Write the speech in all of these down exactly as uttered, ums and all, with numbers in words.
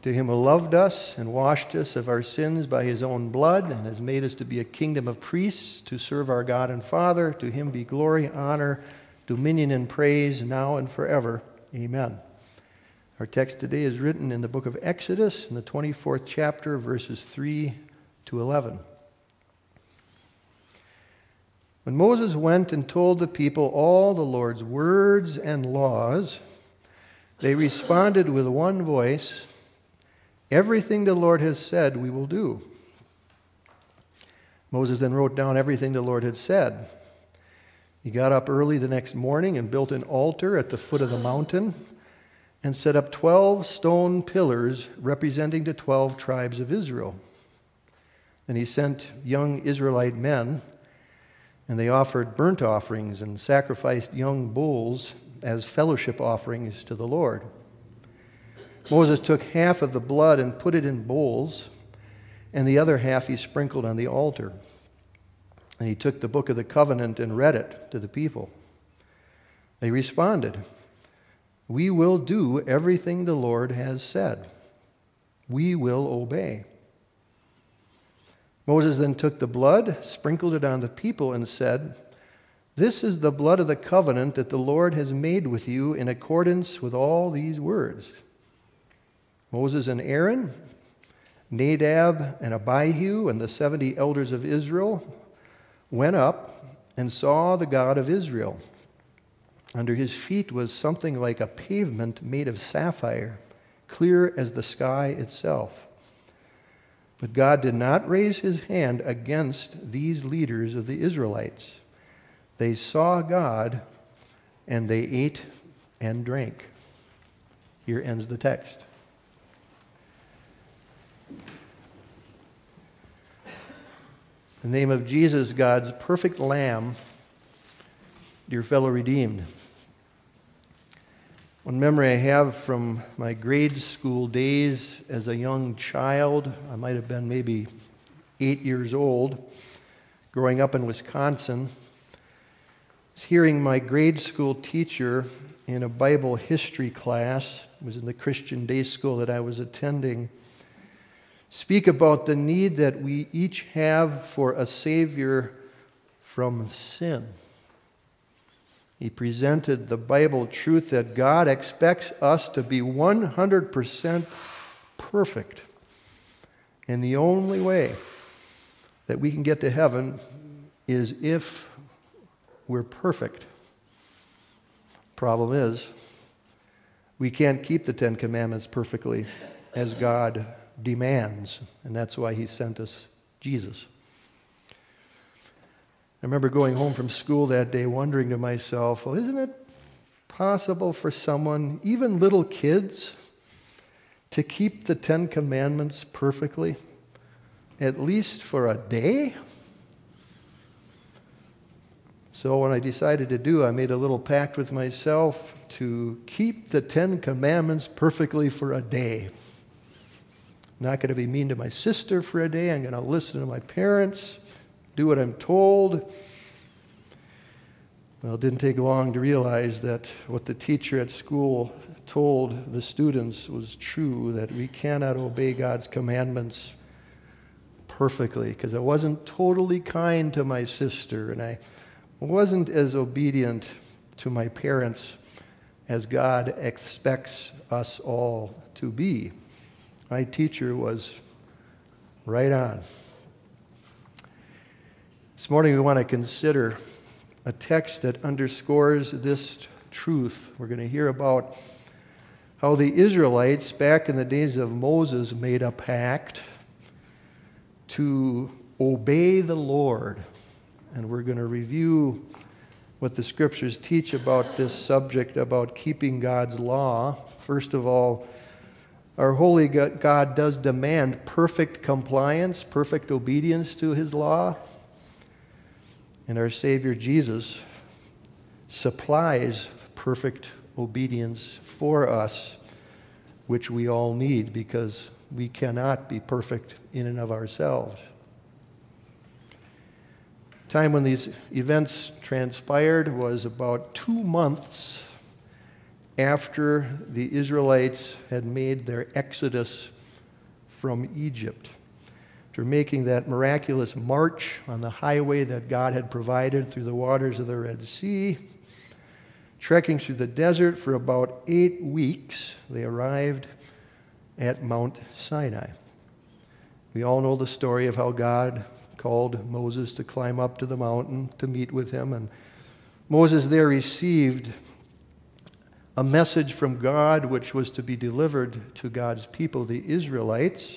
To him who loved us and washed us of our sins by his own blood and has made us to be a kingdom of priests to serve our God and Father, to him be glory, honor, dominion, and praise now and forever. Amen. Our text today is written in the book of Exodus in the twenty-fourth chapter, verses three to eleven. When Moses went and told the people all the Lord's words and laws, they responded with one voice, "Everything the Lord has said, we will do." Moses then wrote down everything the Lord had said. He got up early the next morning and built an altar at the foot of the mountain and set up twelve stone pillars representing the twelve tribes of Israel. And he sent young Israelite men, and they offered burnt offerings and sacrificed young bulls as fellowship offerings to the Lord. Moses took half of the blood and put it in bowls, and the other half he sprinkled on the altar. And he took the book of the covenant and read it to the people. They responded, "We will do everything the Lord has said. We will obey." Moses then took the blood, sprinkled it on the people, and said, "This is the blood of the covenant that the Lord has made with you in accordance with all these words." Moses and Aaron, Nadab and Abihu, and the seventy elders of Israel went up and saw the God of Israel. Under his feet was something like a pavement made of sapphire, clear as the sky itself. But God did not raise his hand against these leaders of the Israelites. They saw God, and they ate and drank. Here ends the text. In the name of Jesus, God's perfect Lamb, dear fellow redeemed. One memory I have from my grade school days as a young child, I might have been maybe eight years old, growing up in Wisconsin, is hearing my grade school teacher in a Bible history class, it was in the Christian day school that I was attending, speak about the need that we each have for a Savior from sin. He presented the Bible truth that God expects us to be one hundred percent perfect. And the only way that we can get to heaven is if we're perfect. Problem is, we can't keep the Ten Commandments perfectly as God demands, and that's why he sent us Jesus. I remember going home from school that day wondering to myself, well, isn't it possible for someone, even little kids, to keep the Ten Commandments perfectly, at least for a day? So when I decided to do, I made a little pact with myself to keep the Ten Commandments perfectly for a day. I'm not going to be mean to my sister for a day. I'm going to listen to my parents, do what I'm told. Well, it didn't take long to realize that what the teacher at school told the students was true, that we cannot obey God's commandments perfectly, because I wasn't totally kind to my sister, and I wasn't as obedient to my parents as God expects us all to be. My teacher was right on. This morning we want to consider a text that underscores this truth. We're going to hear about how the Israelites back in the days of Moses made a pact to obey the Lord. And we're going to review what the scriptures teach about this subject, about keeping God's law. First of all, our holy God does demand perfect compliance, perfect obedience to his law. And our Savior Jesus supplies perfect obedience for us, which we all need because we cannot be perfect in and of ourselves. The time when these events transpired was about two months after the Israelites had made their exodus from Egypt. After making that miraculous march on the highway that God had provided through the waters of the Red Sea, trekking through the desert for about eight weeks, they arrived at Mount Sinai. We all know the story of how God called Moses to climb up to the mountain to meet with him, and Moses there received a message from God which was to be delivered to God's people, the Israelites.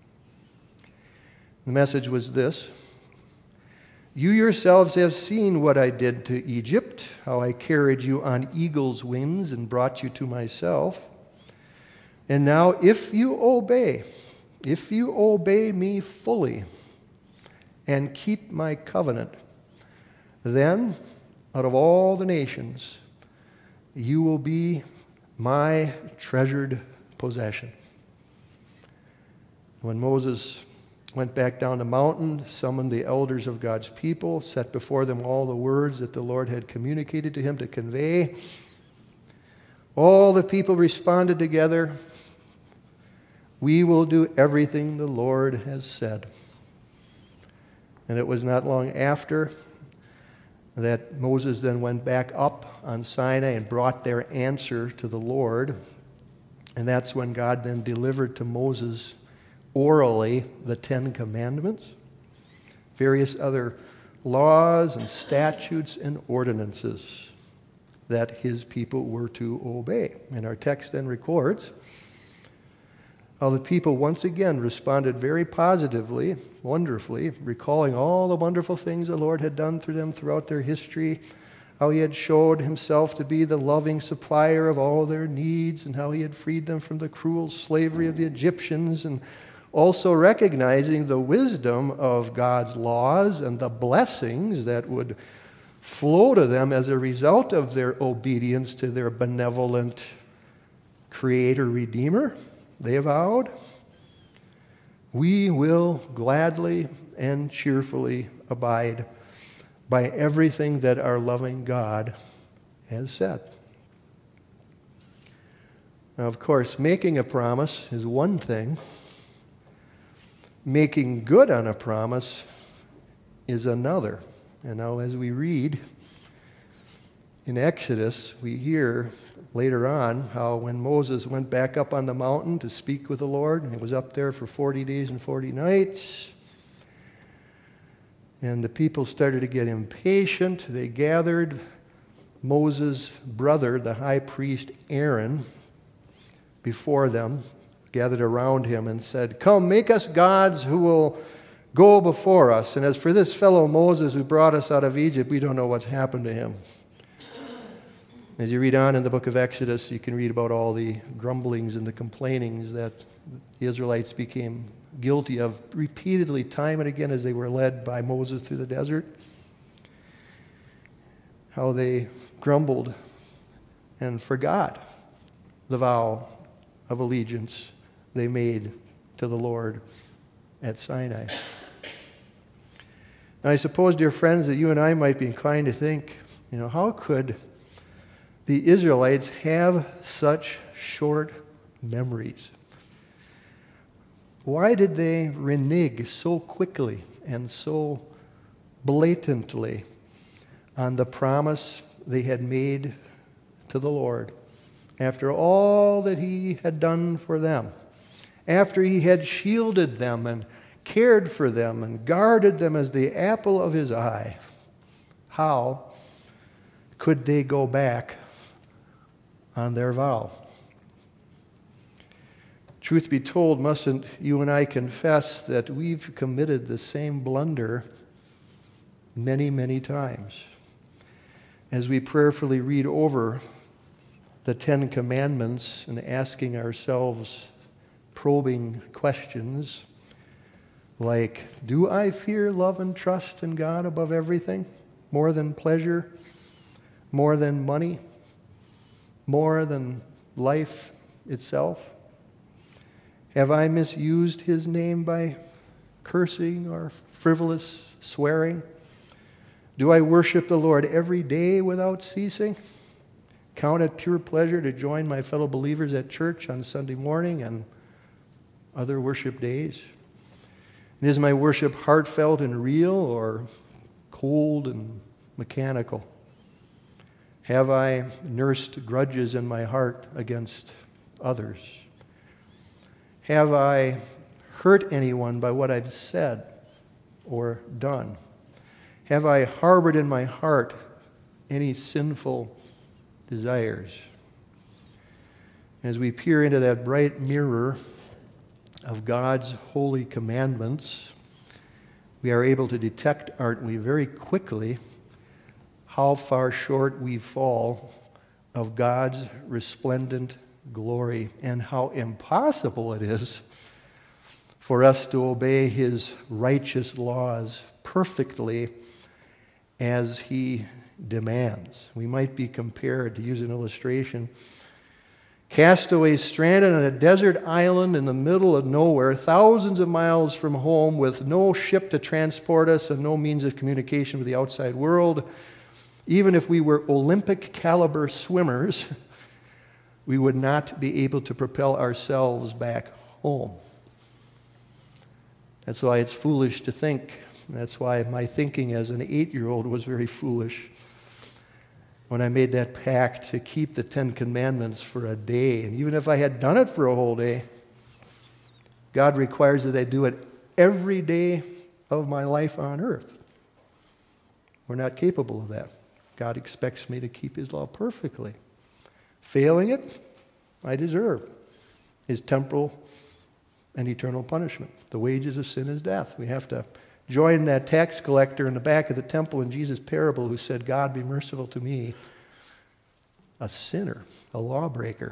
The message was this: "You yourselves have seen what I did to Egypt, how I carried you on eagle's wings and brought you to myself. And now if you obey, if you obey me fully and keep my covenant, then out of all the nations you will be my treasured possession." When Moses went back down the mountain, summoned the elders of God's people, set before them all the words that the Lord had communicated to him to convey, all the people responded together, "We will do everything the Lord has said." And it was not long after that Moses then went back up on Sinai and brought their answer to the Lord. And that's when God then delivered to Moses orally the Ten Commandments, various other laws and statutes and ordinances that his people were to obey. And our text then records how the people once again responded very positively, wonderfully, recalling all the wonderful things the Lord had done through them throughout their history, how he had showed himself to be the loving supplier of all their needs, and how he had freed them from the cruel slavery of the Egyptians, and also recognizing the wisdom of God's laws and the blessings that would flow to them as a result of their obedience to their benevolent Creator Redeemer. They vowed, "We will gladly and cheerfully abide by everything that our loving God has said." Now, of course, making a promise is one thing. Making good on a promise is another. And now as we read in Exodus, we hear later on how when Moses went back up on the mountain to speak with the Lord, and he was up there for forty days and forty nights, and the people started to get impatient, they gathered Moses' brother, the high priest Aaron, before them, gathered around him and said, "Come, make us gods who will go before us. And as for this fellow Moses who brought us out of Egypt, we don't know what's happened to him." As you read on in the book of Exodus, you can read about all the grumblings and the complainings that the Israelites became guilty of repeatedly, time and again, as they were led by Moses through the desert. How they grumbled and forgot the vow of allegiance they made to the Lord at Sinai. Now, I suppose, dear friends, that you and I might be inclined to think, you know, how could the Israelites have such short memories? Why did they renege so quickly and so blatantly on the promise they had made to the Lord after all that he had done for them, after he had shielded them and cared for them and guarded them as the apple of his eye? How could they go back on their vow? Truth be told, mustn't you and I confess that we've committed the same blunder many, many times? As we prayerfully read over the Ten Commandments and asking ourselves probing questions like, do I fear, love, and trust in God above everything, more than pleasure, more than money, more than life itself? Have I misused his name by cursing or frivolous swearing? Do I worship the Lord every day without ceasing? count it pure pleasure to join my fellow believers at church on Sunday morning and other worship days? And is my worship heartfelt and real or cold and mechanical? Have I nursed grudges in my heart against others? Have I hurt anyone by what I've said or done? Have I harbored in my heart any sinful desires? As we peer into that bright mirror of God's holy commandments, we are able to detect, aren't we, very quickly how far short we fall of God's resplendent glory and how impossible it is for us to obey His righteous laws perfectly as He demands. We might be compared, to use an illustration, castaways stranded on a desert island in the middle of nowhere, thousands of miles from home, with no ship to transport us and no means of communication with the outside world. Even if we were Olympic caliber swimmers, we would not be able to propel ourselves back home. That's why it's foolish to think. That's why my thinking as an eight-year-old was very foolish when I made that pact to keep the Ten Commandments for a day. And even if I had done it for a whole day, God requires that I do it every day of my life on earth. We're not capable of that. God expects me to keep His law perfectly. Failing it, I deserve His temporal and eternal punishment. The wages of sin is death. We have to join that tax collector in the back of the temple in Jesus' parable who said, God, be merciful to me, a sinner, a lawbreaker.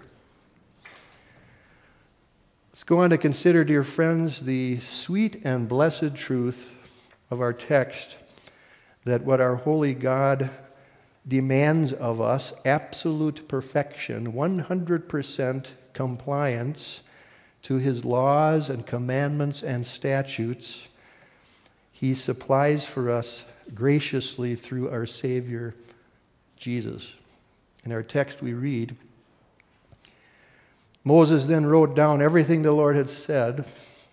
Let's go on to consider, dear friends, the sweet and blessed truth of our text, that what our holy God demands of us, absolute perfection, one hundred percent compliance to His laws and commandments and statutes, He supplies for us graciously through our Savior, Jesus. In our text we read, Moses then wrote down everything the Lord had said.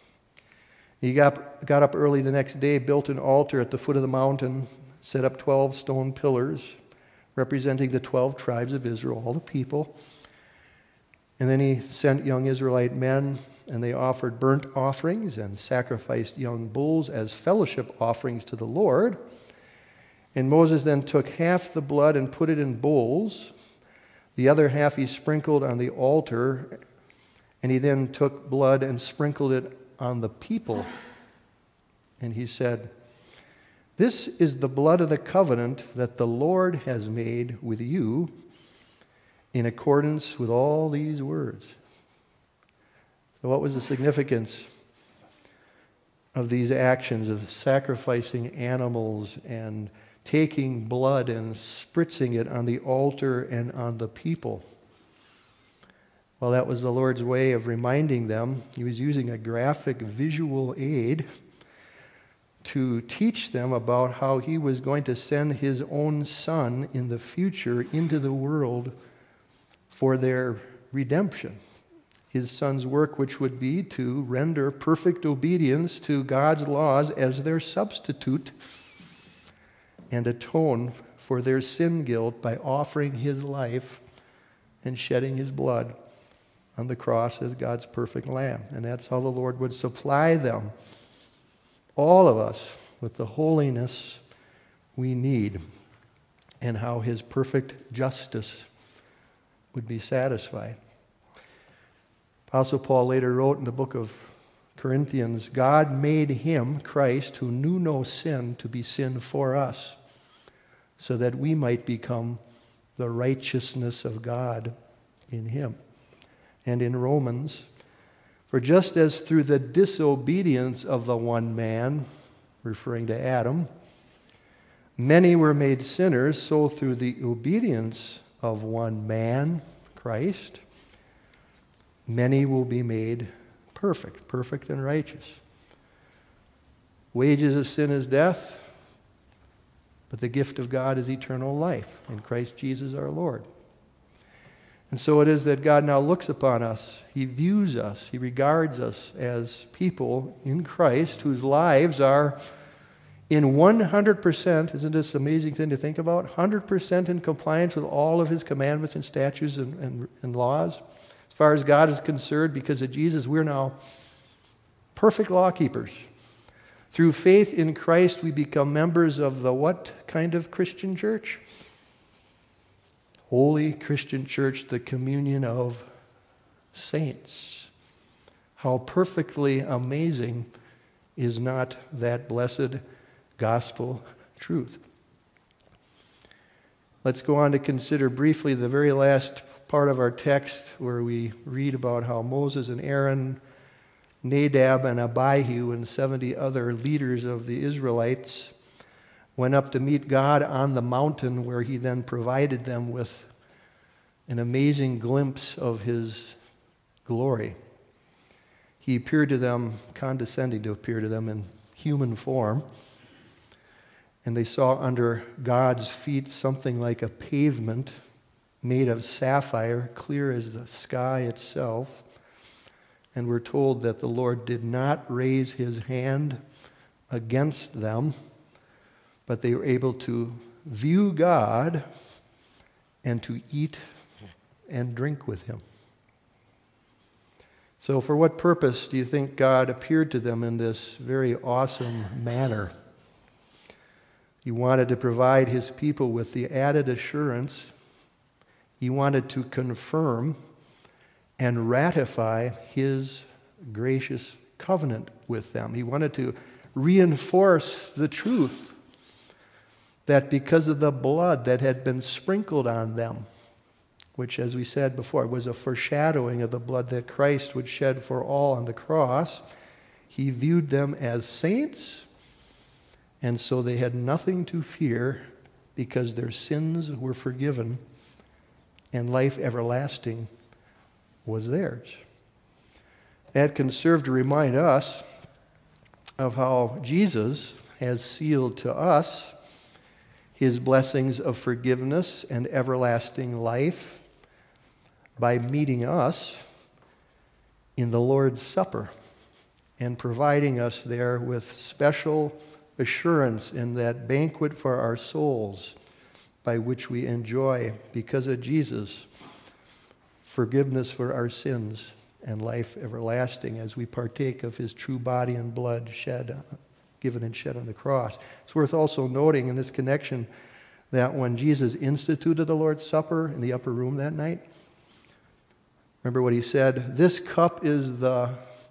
He got, got up early the next day, built an altar at the foot of the mountain, set up twelve stone pillars representing the twelve tribes of Israel, all the people. And then he sent young Israelite men, and they offered burnt offerings and sacrificed young bulls as fellowship offerings to the Lord. And Moses then took half the blood and put it in bowls. The other half he sprinkled on the altar, and he then took blood and sprinkled it on the people. And he said, "This is the blood of the covenant that the Lord has made with you in accordance with all these words." So what was the significance of these actions of sacrificing animals and taking blood and spritzing it on the altar and on the people? Well, that was the Lord's way of reminding them. He was using a graphic visual aid to teach them about how He was going to send His own Son in the future into the world for their redemption. His Son's work, which would be to render perfect obedience to God's laws as their substitute and atone for their sin guilt by offering His life and shedding His blood on the cross as God's perfect lamb. And that's how the Lord would supply them, all of us, with the holiness we need, and how His perfect justice would be satisfied. Apostle Paul later wrote in the book of Corinthians, God made Him, Christ, who knew no sin, to be sin for us, so that we might become the righteousness of God in Him. And in Romans, for just as through the disobedience of the one man, referring to Adam, many were made sinners, so through the obedience of one man, Christ, many will be made perfect, perfect and righteous. Wages of sin is death, but the gift of God is eternal life in Christ Jesus our Lord. And so it is that God now looks upon us. He views us. He regards us as people in Christ whose lives are in one hundred percent, isn't this an amazing thing to think about? one hundred percent in compliance with all of his commandments and statutes and, and, and laws. As far as God is concerned, because of Jesus, we're now perfect law keepers. Through faith in Christ, we become members of the what kind of Christian church? Holy Christian church, the communion of saints. How perfectly amazing is not that blessed gospel truth? Let's go on to consider briefly the very last part of our text where we read about how Moses and Aaron, Nadab and Abihu, and seventy other leaders of the Israelites went up to meet God on the mountain, where he then provided them with an amazing glimpse of his glory. He appeared to them, condescending to appear to them in human form, and they saw under God's feet something like a pavement made of sapphire, clear as the sky itself. And we're told that the Lord did not raise his hand against them, but they were able to view God and to eat and drink with him. So for what purpose do you think God appeared to them in this very awesome manner? He wanted to provide his people with the added assurance. He wanted to confirm and ratify his gracious covenant with them. He wanted to reinforce the truth that because of the blood that had been sprinkled on them, which, as we said before, was a foreshadowing of the blood that Christ would shed for all on the cross, he viewed them as saints, and so they had nothing to fear because their sins were forgiven and life everlasting was theirs. That can serve to remind us of how Jesus has sealed to us his blessings of forgiveness and everlasting life by meeting us in the Lord's Supper and providing us there with special assurance in that banquet for our souls by which we enjoy, because of Jesus, forgiveness for our sins and life everlasting as we partake of his true body and blood shed, given and shed on the cross. It's worth also noting in this connection that when Jesus instituted the Lord's Supper in the upper room that night, remember what he said? This cup is the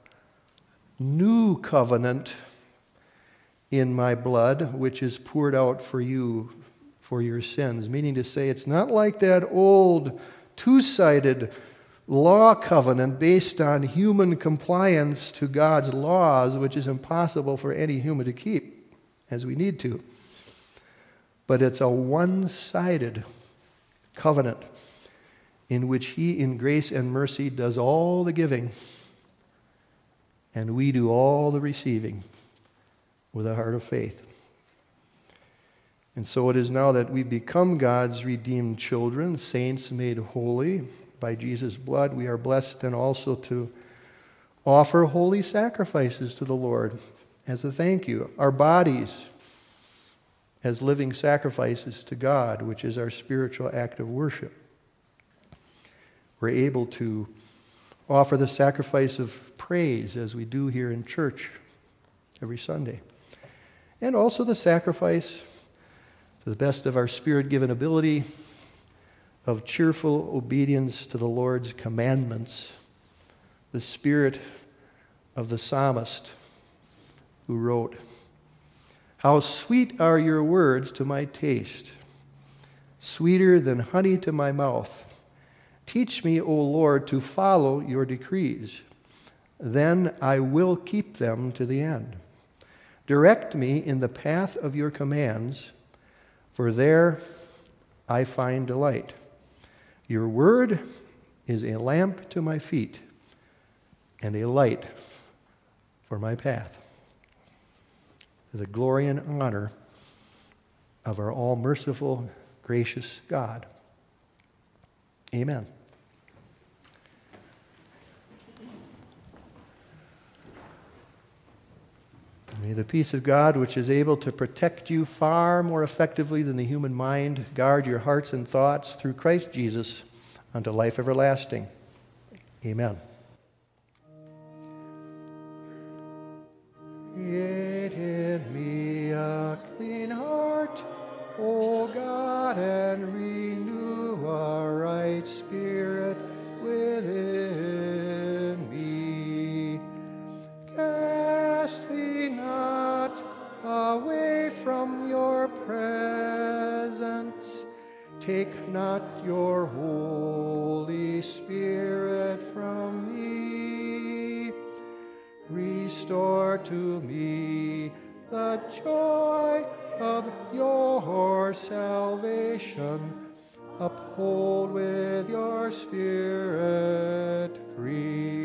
new covenant in my blood, which is poured out for you for your sins. Meaning to say, it's not like that old two-sided law covenant based on human compliance to God's laws, which is impossible for any human to keep, as we need to. But it's a one-sided covenant in which he, in grace and mercy, does all the giving, and we do all the receiving with a heart of faith. And so it is now that we become God's redeemed children, saints made holy by Jesus' blood. We are blessed then also to offer holy sacrifices to the Lord as a thank you. Our bodies as living sacrifices to God, which is our spiritual act of worship. We're able to offer the sacrifice of praise as we do here in church every Sunday. And also the sacrifice, to the best of our spirit-given ability, of cheerful obedience to the Lord's commandments, the spirit of the psalmist who wrote, "How sweet are your words to my taste, sweeter than honey to my mouth. Teach me, O Lord, to follow your decrees. Then I will keep them to the end. Direct me in the path of your commands, for there I find delight. Your word is a lamp to my feet and a light for my path." To the glory and honor of our all-merciful, gracious God. Amen. May the peace of God, which is able to protect you far more effectively than the human mind, guard your hearts and thoughts through Christ Jesus unto life everlasting. Amen. Create in me a clean heart, O God, and renew a right spirit within me. Cast me not away from your presence. Take not your Holy Spirit from me. Restore to me the joy of your salvation. Uphold with your Spirit free